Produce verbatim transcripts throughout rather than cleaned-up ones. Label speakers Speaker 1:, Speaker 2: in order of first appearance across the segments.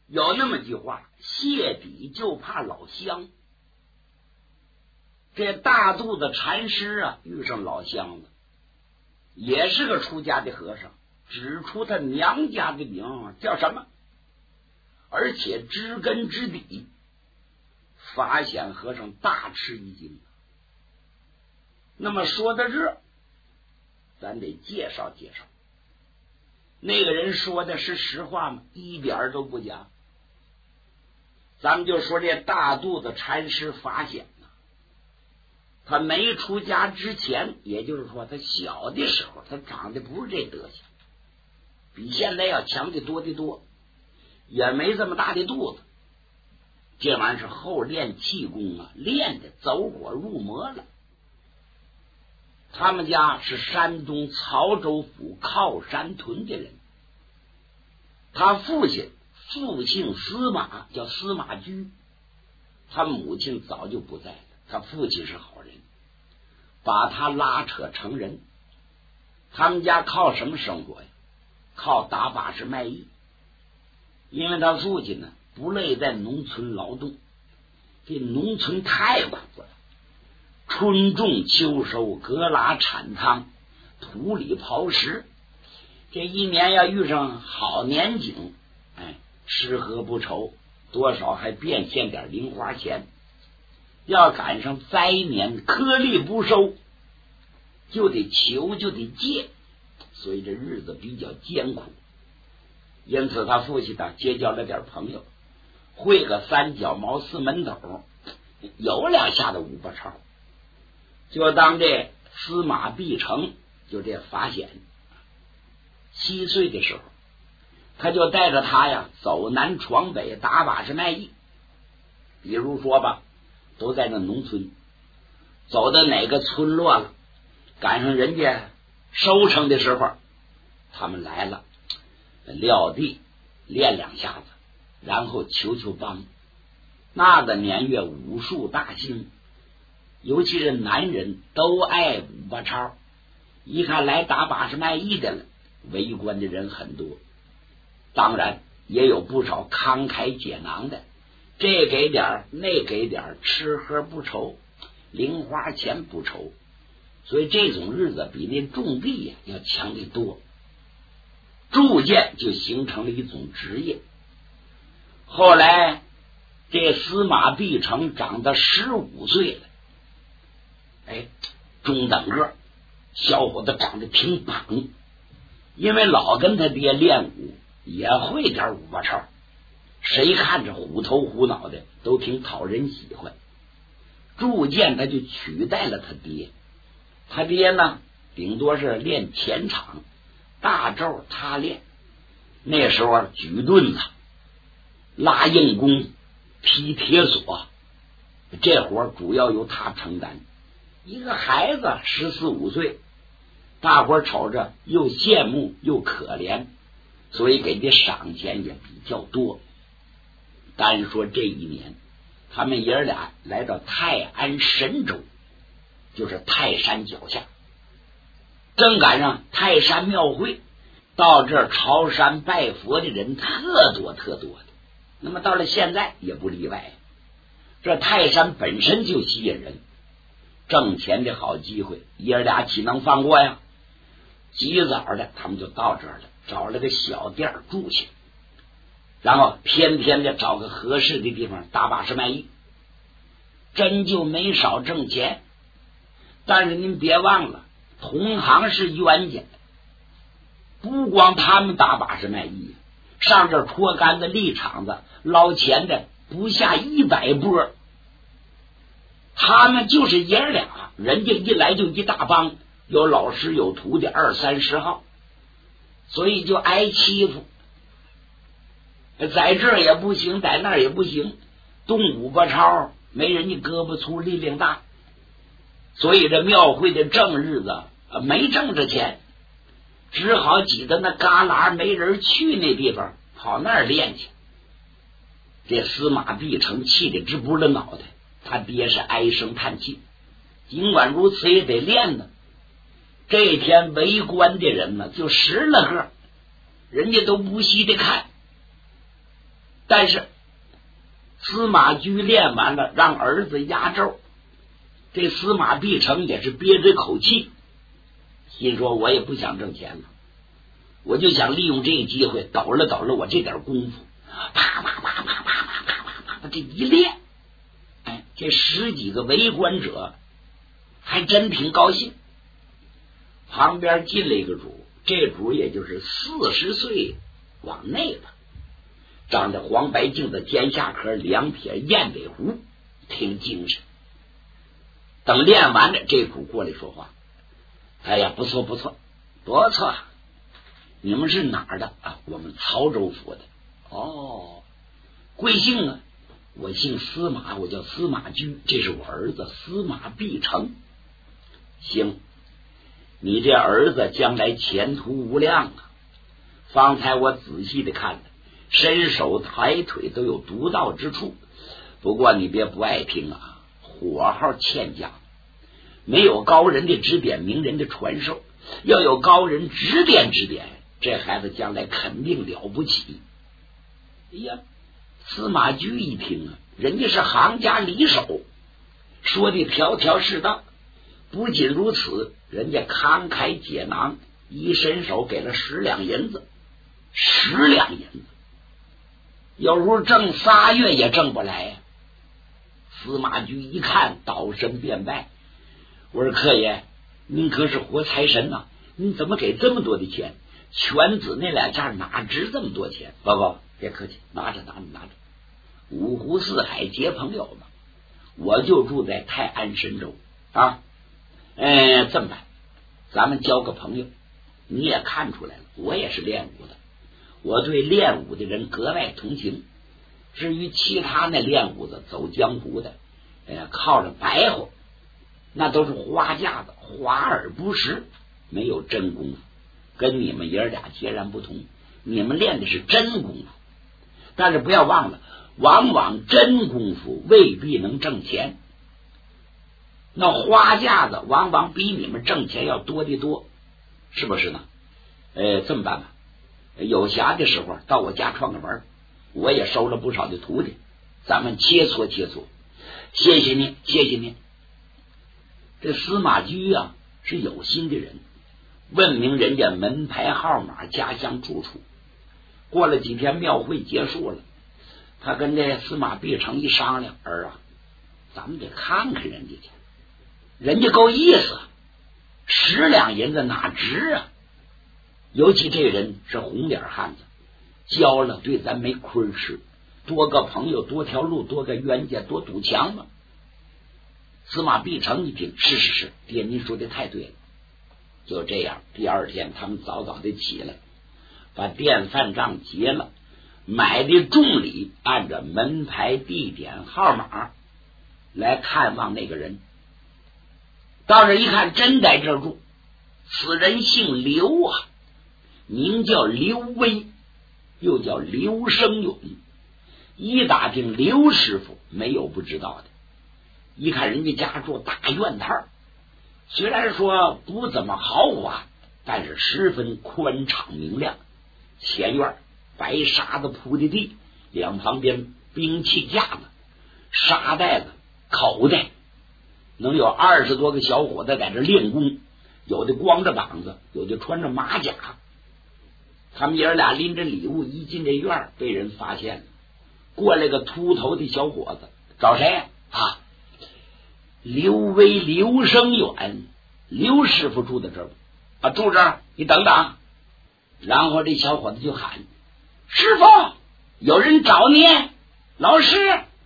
Speaker 1: 有那么句话，谢底就怕老乡。这大肚子禅师啊，遇上老乡了，也是个出家的和尚，指出他娘家的名叫什么，而且知根知底。法显和尚大吃一惊。那么说到这，咱得介绍介绍，那个人说的是实话吗？一点都不假。咱们就说这大肚子禅师法显呢，他没出家之前，也就是说他小的时候，他长得不是这德行，比现在要强的多的多，也没这么大的肚子。这玩意儿是后练气功啊，练的走火入魔了。他们家是山东曹州府靠山屯的人，他父亲父姓司马，叫司马居，他母亲早就不在了。他父亲是好人，把他拉扯成人。他们家靠什么生活呀？靠打把式卖艺。因为他父亲呢不乐意在农村劳动，这农村太苦了，春种秋收，割拉铲仓，土里刨食，这一年要遇上好年景，哎，吃喝不愁，多少还变现点零花钱。要赶上灾年，颗粒不收，就得求，就得借，所以这日子比较艰苦。因此他父亲呢结交了点朋友，会个三脚猫四门斗，有两下的五八超。就当这司马必成，就这法显七岁的时候，他就带着他呀走南闯北，打把式卖艺。比如说吧，都在那农村，走到哪个村落了，赶上人家收成的时候，他们来了，撂地练两下子，然后求求帮。那个年月武术大兴，尤其是男人都爱五八超，一看来打把式卖艺的了，围观的人很多。当然也有不少慷慨解囊的，这给点那给点，吃喝不愁，零花钱不愁，所以这种日子比那种地呀要强得多。铸剑就形成了一种职业。后来这司马必成长到十五岁了，哎，中等个小伙子，长得挺棒，因为老跟他爹练武，也会点五八超，谁看着虎头虎脑的都挺讨人喜欢。铸剑他就取代了他爹，他爹呢顶多是练前场，大咒他练。那时候举盾子、拉硬弓、劈铁索，这活主要由他承担。一个孩子十四五岁，大伙瞅着又羡慕又可怜，所以给的赏钱也比较多。单说这一年，他们爷俩来到泰安神州，就是泰山脚下，正赶上泰山庙会，到这儿朝山拜佛的人特多特多的。那么到了现在也不例外，这泰山本身就吸引人，挣钱的好机会，爷俩岂能放过呀？及早的他们就到这儿了，找了个小店住下，然后天天的找个合适的地方打把式卖艺，真就没少挣钱。但是您别忘了，同行是冤家，不光他们打把式卖艺，上这戳杆子立场子捞钱的不下一百波。他们就是爷俩，人家一来就一大帮，有老师有徒弟二三十号，所以就挨欺负。在这儿也不行，在那儿也不行，动五八超没人家胳膊粗力量大，所以这庙会的正日子没挣着钱，只好挤到那旮旯没人去那地方跑那儿练去。这司马必成气得直不了脑袋，他爹是唉声叹气，尽管如此也得练呢。这天围观的人呢就十来个，人家都不稀得看， 但是司马驹练完了，让儿子压轴，这司马必成也是憋着口气，心说我也不想挣钱了，我就想利用这个机会抖了抖了我这点功夫，啪啪啪啪啪啪啪啪啪，这一练，哎，这十几个围观者还真挺高兴。旁边进了一个主，这主也就是四十岁往内吧，长着黄白镜子，尖下颏，两撇燕尾胡，挺精神。等练完了，这主过来说话：“哎呀，不错不错不错，你们是哪儿的啊？我们曹州府的。哦，贵姓啊？我姓司马，我叫司马驹，这是我儿子司马必成。行，你这儿子将来前途无量啊！方才我仔细的看了，身手抬腿都有独到之处。不过你别不爱听啊，火候欠佳，没有高人的指点，名人的传授，要有高人指点指点，这孩子将来肯定了不起。哎呀，司马驹一听啊，人家是行家里手，说的条条是道。不仅如此，人家慷慨解囊，一伸手给了十两银子。十两银子有时候挣仨月也挣不来呀、啊。司马驹一看，倒身便拜，我说客爷，您可是活财神呐、啊，您怎么给这么多的钱？犬子那两件哪值这么多钱？不不，别客气，拿着拿着拿着，五湖四海结朋友嘛，我就住在泰安神州啊。呃，这么办，咱们交个朋友，你也看出来了，我也是练武的，我对练武的人格外同情。至于其他那练武的走江湖的，呃，靠着白活，那都是花架子，华而不实，没有真功夫，跟你们爷俩截然不同。你们练的是真功夫，但是不要忘了，往往真功夫未必能挣钱，那花架子往往比你们挣钱要多得多，是不是呢？呃，这么办吧，有暇的时候到我家串个门，我也收了不少的徒弟，咱们切磋切磋。谢谢您，谢谢您。这司马驹啊是有心的人，问明人家门牌号码、家乡住处。过了几天庙会结束了，他跟这司马必成一商量，儿啊，咱们得看看人家去，人家够意思，十两银子哪值啊？尤其这人是红脸汉子，交了对咱没亏吃，多个朋友，多条路，多个冤家，多堵墙嘛。司马必成一听，是是是，爹您说的太对了。就这样，第二天他们早早的起来，把电饭账结了，买的重礼，按照门牌、地点、号码来看望那个人。到这一看，真在这住，此人姓刘啊，名叫刘威，又叫刘生勇。一打听刘师傅，没有不知道的。一看人家家住大院套，虽然说不怎么豪华，但是十分宽敞明亮。前院白沙子铺的地，两旁边兵器架子、沙袋子、口袋，能有二十多个小伙子在这练功，有的光着膀子，有的穿着马甲。他们爷俩拎着礼物一进这院，被人发现了。过来个秃头的小伙子，找谁啊？刘威、刘生远，刘师傅住在这儿啊，住这儿，你等等。然后这小伙子就喊：“师傅，有人找你。”老师，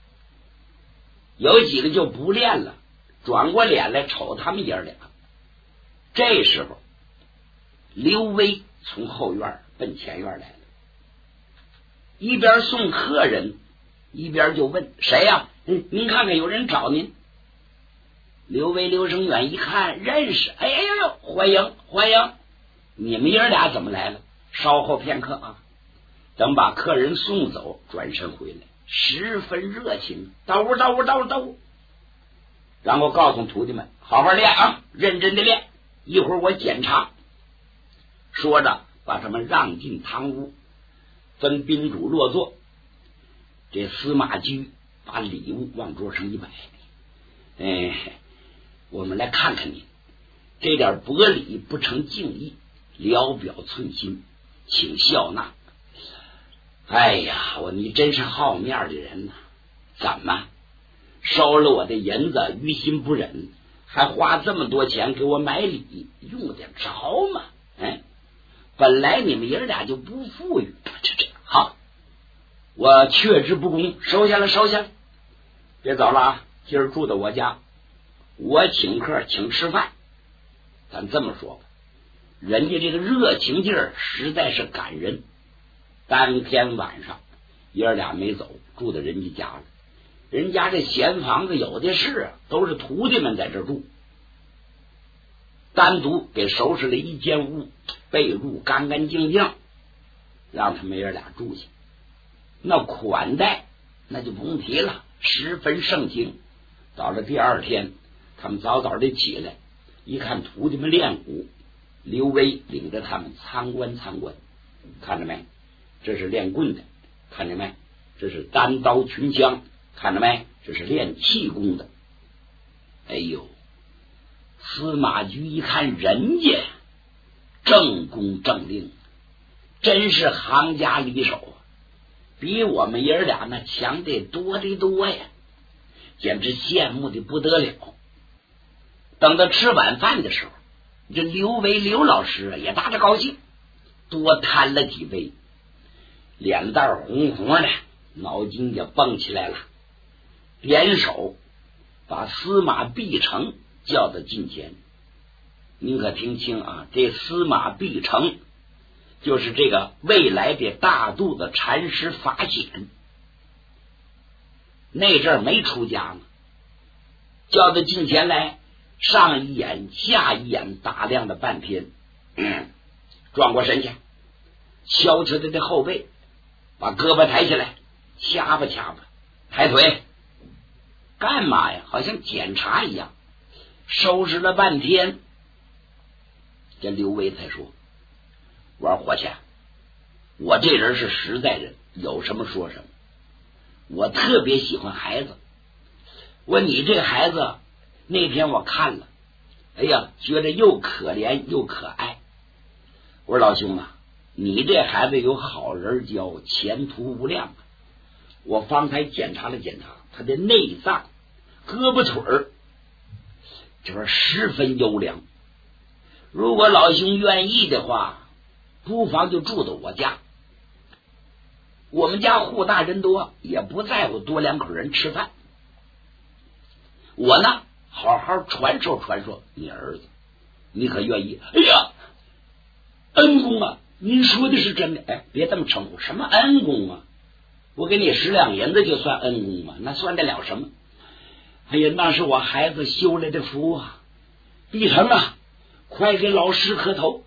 Speaker 1: 有几个就不练了，转过脸来瞅他们爷俩。这时候，刘威从后院奔前院来了，一边送客人，一边就问：“谁呀、啊？嗯，您看看有人找您。”刘威、刘生远一看认识，哎呦呦，欢迎欢迎！你们爷俩怎么来了？稍后片刻啊，等把客人送走，转身回来，十分热情，到屋到屋到屋到屋。然后告诉徒弟们，好好练啊，认真的练，一会儿我检查。说着把他们让进堂屋，分宾主落座。 这司马驹把礼物往桌上一摆，哎，我们来看看你这点薄礼不成敬意，聊表寸心，请笑纳。哎呀，我你真是好面的人呐、啊！怎么收了我的银子，于心不忍，还花这么多钱给我买礼，用得着吗？哎，本来你们爷俩就不富裕，这这好，我却之不恭，收下了，收下了，别走了啊！今儿住到我家，我请客，请吃饭。咱这么说吧，人家这个热情劲儿实在是感人。当天晚上，爷俩没走，住到人家家了。人家这闲房子有的是啊，都是徒弟们在这住。单独给收拾了一间屋，被褥干干净净，让他们爷俩住下。那款待那就不用提了，十分盛情。到了第二天，他们早早的起来，一看徒弟们练武，刘威领着他们参观参观，看着没？这是练棍的，看着没？这是单刀群枪，看着没？这是练气功的。哎呦，司马驹一看人家正功正令，真是行家里手啊，比我们爷俩那强得多得多呀，简直羡慕的不得了。等到吃晚饭的时候，这刘维刘老师也大着高兴，多贪了几杯，脸蛋红红的，脑筋就蹦起来了，点手把司马必成叫到近前。您可听清啊，这司马必成就是这个未来的大肚子禅师法显，那阵儿没出家呢，叫到近前来，上一眼下一眼打量了半天，嗯，转过身去，敲敲他的后背，把胳膊抬起来，掐吧掐吧，抬腿，干嘛呀？好像检查一样。收拾了半天，这刘维才说：“我说伙计，我这人是实在人，有什么说什么。我特别喜欢孩子，我你这孩子那天我看了，哎呀，觉得又可怜又可爱。我说老兄啊，你这孩子有好人教，前途无量。我方才检查了检查他的内脏、胳膊腿儿，这是十分优良。如果老兄愿意的话，不妨就住到我家。我们家户大人多，也不在乎多两口人吃饭。我呢，好好传授传授你儿子，你可愿意？哎呀，恩公啊，您说的是真的。哎，别这么称呼，什么恩公啊？我给你十两银子就算恩公吗？那算得了什么？哎呀，那是我孩子修来的福啊！必成啊，快给老师磕头。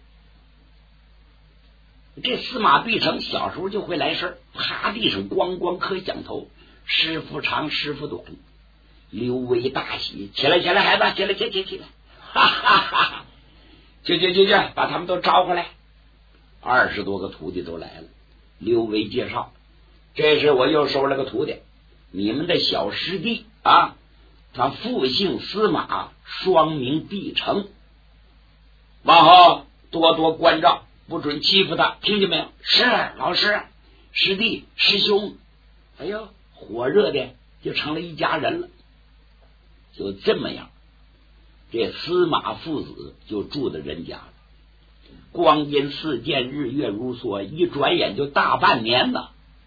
Speaker 1: 这司马必成小时候就会来事儿，趴地上咣咣磕响头，师傅长师傅短。刘维大喜，起来起来孩子，起来起来起来，哈哈哈！去去去去，把他们都招回来。二十多个徒弟都来了。刘维介绍，这是我又收了个徒弟，你们的小师弟啊，他父姓司马，双名必成，往后多多关照，不准欺负他，听见没有？是老师、师弟、师兄。哎呦，火热的就成了一家人了。就这么样，这司马父子就住在人家了。光阴似箭，日月如梭，一转眼就大半年了。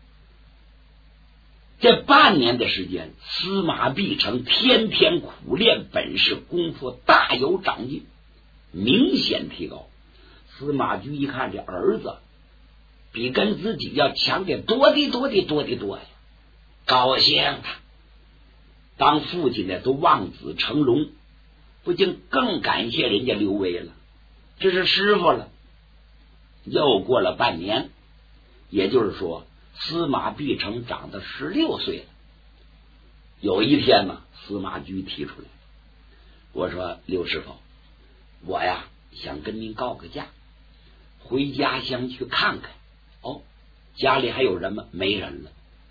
Speaker 1: 这半年的时间，司马必成天天苦练本事，功夫大有长进，明显提高。司马驹一看这儿子比跟自己要强得多的多的多的多呀，高兴啊！当父亲的都望子成龙，不禁更感谢人家刘维了，这是师傅了。又过了半年，也就是说司马必成长到十六岁了。有一天呢，司马驹提出来，我说刘师傅，我呀想跟您告个假，回家乡去看看。哦，家里还有人吗？没人了。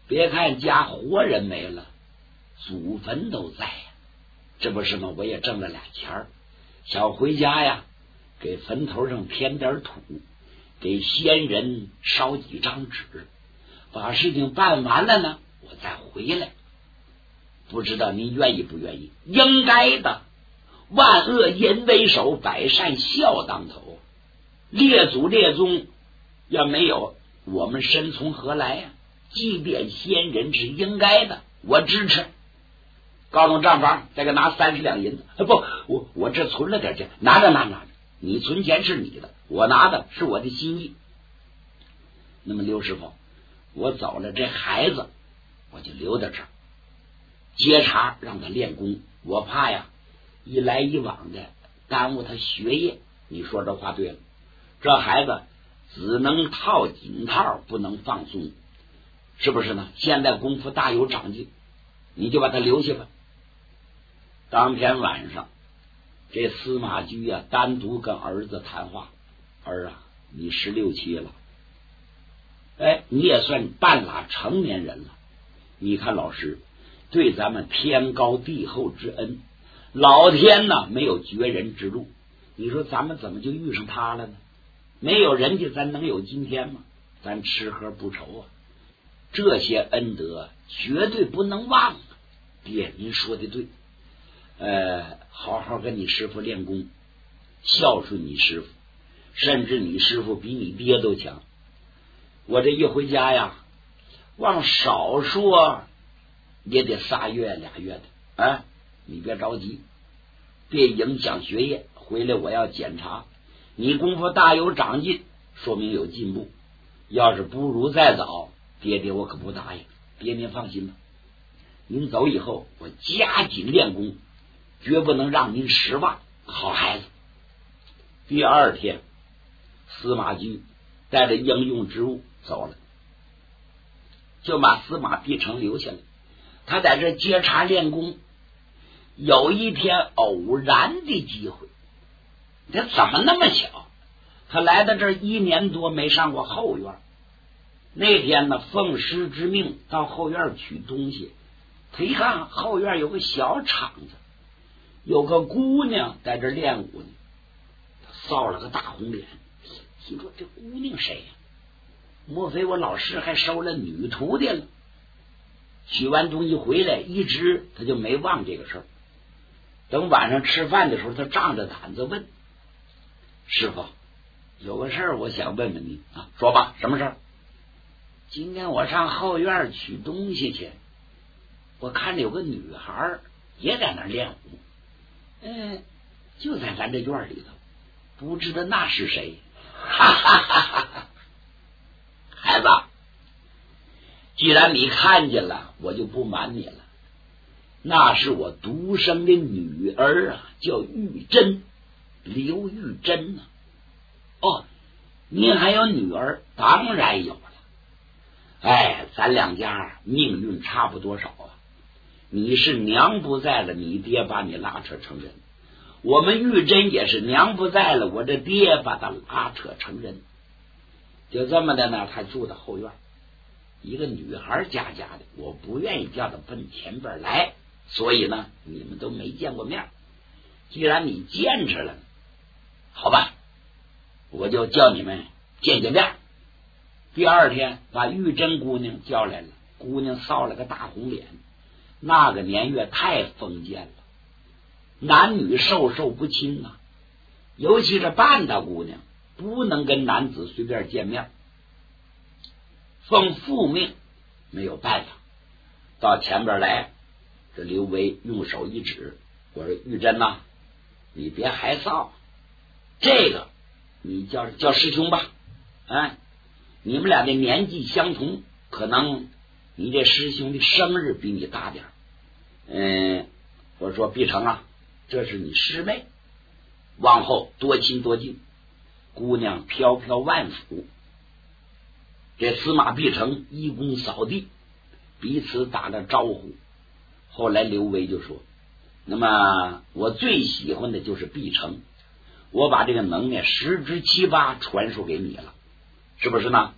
Speaker 1: 别看家活人没了，祖坟都在呀，这不是吗？我也挣了俩钱儿，想回家呀，给坟头上添点土，给先人烧几张纸，把事情办完了呢，我再回来。不知道您愿意不愿意？应该的，万恶淫为首，百善孝当头。列祖列宗要没有，我们身从何来呀、啊？即便先人是应该的，我支持。告诉账房，再给拿三十两银子。不，我我这存了点钱，拿着拿着拿着。你存钱是你的，我拿的是我的心意。那么刘师傅，我走了，这孩子我就留在这儿接茬，让他练功。我怕呀，一来一往的耽误他学业。你说这话对了，这孩子只能套紧套，不能放松，是不是呢？现在功夫大有长进，你就把他留下吧。当天晚上，这司马驹啊，单独跟儿子谈话：“儿啊，你十六七了，哎，你也算半拉成年人了。你看老师对咱们天高地厚之恩，老天呢没有绝人之路，你说咱们怎么就遇上他了呢？没有人家，咱能有今天吗？咱吃喝不愁啊，这些恩德绝对不能忘啊！爹，您说的对。”呃，好好跟你师傅练功，孝顺你师傅，甚至你师傅比你爹都强。我这一回家呀，往少说也得仨月俩月的啊！你别着急，别影响学业。回来我要检查你功夫大有长进，说明有进步。要是不如再早，爹爹我可不答应。爹您放心吧，您走以后我加紧练功，绝不能让您失望，好孩子。第二天，司马驹带着应用之物走了，就把司马必成留下来。他在这接茬练功。有一天偶然的机会，这怎么那么巧？他来到这儿一年多没上过后院。那天呢，奉师之命到后院取东西，他一看后院有个小场子，有个姑娘在这练武呢，他臊了个大红脸，心说这姑娘谁呀、啊？莫非我老师还收了女徒弟了？取完东西回来，一直他就没忘这个事儿。等晚上吃饭的时候，他仗着胆子问师傅：“有个事儿，我想问问你啊。”说吧，什么事儿？今天我上后院取东西去，我看着有个女孩也在那练武。嗯，就在咱这院里头，不知道那是谁。哈哈哈哈！孩子，既然你看见了，我就不瞒你了，那是我独生的女儿啊，叫玉珍，刘玉珍呢、啊。哦，您还有女儿？当然有了。哎，咱两家命运差不多少啊。你是娘不在了，你爹把你拉扯成人；我们玉珍也是娘不在了，我这爹把他拉扯成人。就这么的呢，他住到后院，一个女孩家家的，我不愿意叫他奔前边来，所以呢，你们都没见过面。既然你见着了，好吧，我就叫你们见见面。第二天把玉珍姑娘叫来了，姑娘臊了个大红脸，那个年月太封建了，男女授受不亲啊，尤其是半大姑娘不能跟男子随便见面，奉父命没有办法。到前边来，这刘维用手一指，我说玉珍呐、啊，你别害臊，这个你叫叫师兄吧，哎。你们俩的年纪相同，可能你这师兄的生日比你大点。嗯，我说必成啊，这是你师妹，往后多亲多近。姑娘飘飘万福。这司马必成一躬扫地，彼此打了招呼。后来刘维就说：“那么我最喜欢的就是必成，我把这个能耐十之七八传授给你了。”是不是呢？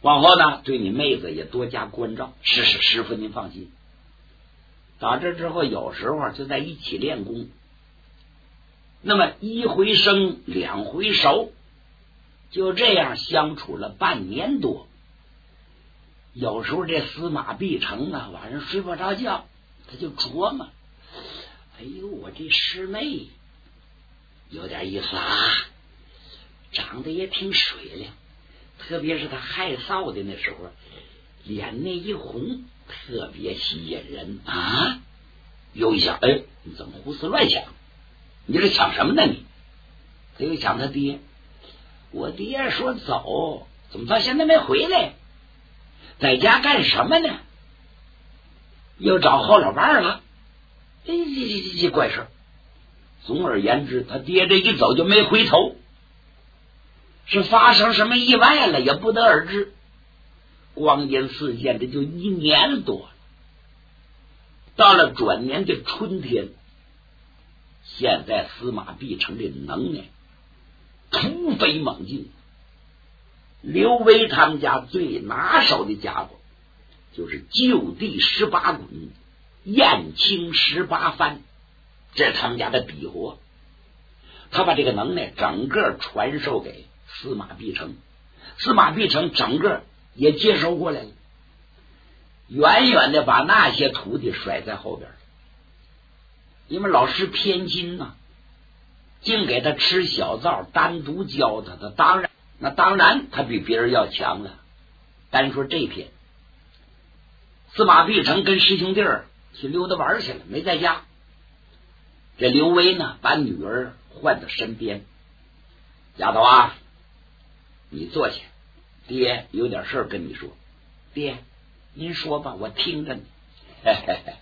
Speaker 1: 往后呢，对你妹子也多加关照。是是，师傅您放心。打这之后，有时候就在一起练功，那么一回生，两回熟，就这样相处了半年多。有时候这司马必成啊，晚上睡不着觉，他就琢磨：哎呦，我这师妹有点意思啊，长得也挺水灵，特别是他害臊的那时候，脸那一红，特别吸引人啊！又一想，哎，你怎么胡思乱想？你这想什么呢你？他又想他爹，我爹说走，怎么到现在没回来？在家干什么呢？又找后老伴了？这这这这怪事。总而言之，他爹这一走就没回头，是发生什么意外了也不得而知。光阴似箭，这就一年多了。到了转年的春天，现在司马必成的能耐突飞猛进。刘威他们家最拿手的家伙就是就地十八滚，燕青十八翻，这是他们家的笔活。他把这个能耐整个传授给司马必成，司马必成整个也接收过来了，远远的把那些徒弟甩在后边。因为老师偏心呐、啊，净给他吃小灶，单独教他，他当然那当然他比别人要强了。单说这篇，司马必成跟师兄弟儿去溜达玩去了，没在家。这刘威呢，把女儿唤到身边，丫头啊，你坐下，爹有点事儿跟你说。爹，您说吧，我听着呢。嘿嘿嘿，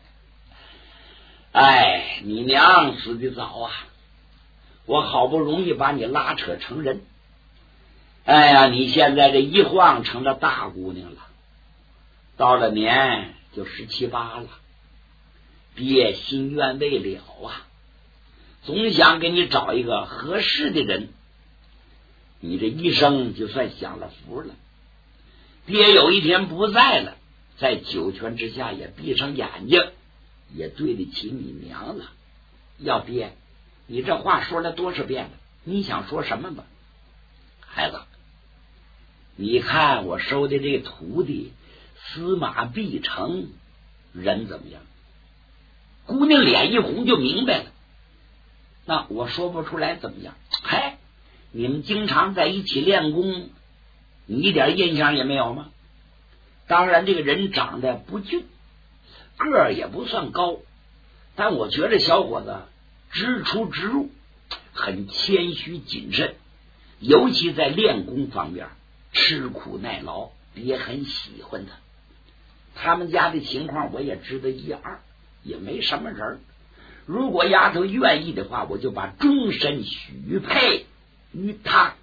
Speaker 1: 哎，你娘死的早啊，我好不容易把你拉扯成人，哎呀，你现在这一晃成了大姑娘了，到了年就十七八了，爹心愿未了啊，总想给你找一个合适的人，你这一生就算享了福了。爹有一天不在了，在九泉之下也闭上眼睛，也对得起你娘了。要爹，你这话说了多少遍了？你想说什么吧？孩子，你看我收的这个徒弟司马必成人怎么样？姑娘脸一红就明白了。那我说不出来怎么样？嗨，你们经常在一起练功，你一点印象也没有吗？当然这个人长得不俊，个儿也不算高，但我觉得小伙子直出直入，很谦虚谨慎，尤其在练功方面吃苦耐劳，也很喜欢他。他们家的情况我也知道一二，也没什么人。如果丫头愿意的话，我就把终身许配于他。